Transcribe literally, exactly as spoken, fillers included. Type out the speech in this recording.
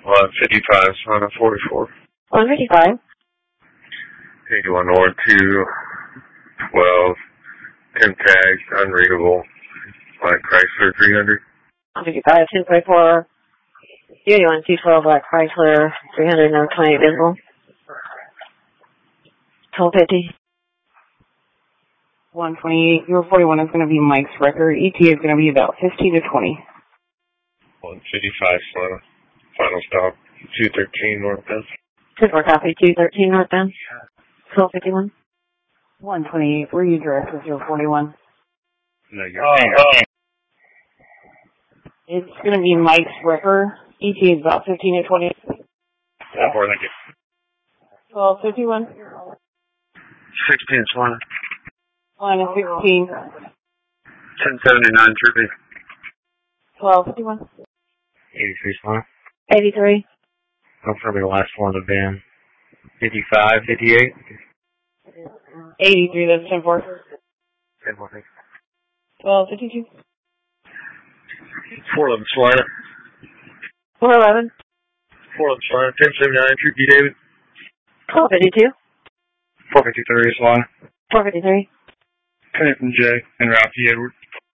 one fifty-five, Savannah forty-four. one fifty-five. eighty-one North two twelve, ten tags, unreadable, Black Chrysler three hundred. one fifty-five, ten twenty-four, eighty-one two twelve, Black Chrysler three hundred, no twenty visible. twelve fifty. one twenty-eight, zero forty-one is going to be Mike's record. E T A is going to be about fifteen to twenty. one fifty-five, Savannah. Final stop, two thirteen northbound. ten four copy, two thirteen northbound. twelve fifty-one. one twenty-eight, where are you direct with zero forty-one? No, you're oh, It's going to be Mike's record. E T A is about fifteen to twenty. Yeah, more than it. twelve fifty-one. sixteen, Savannah. Line of sixteen. ten seventy-nine, Troopy. twelve fifty-one. eighty-three, Savannah. eighty-three. That's probably the last one of the band. fifty-five, fifty-eight. eighty-three, that's ten four. ten four, thanks. twelve fifty-two. four eleven, Savannah. four eleven. four eleven, Savannah. ten seventy-nine, Troopy, David. twelve fifty-two. four fifty-three, Savannah. four fifty-three. Pennington J. and Rocky Edward.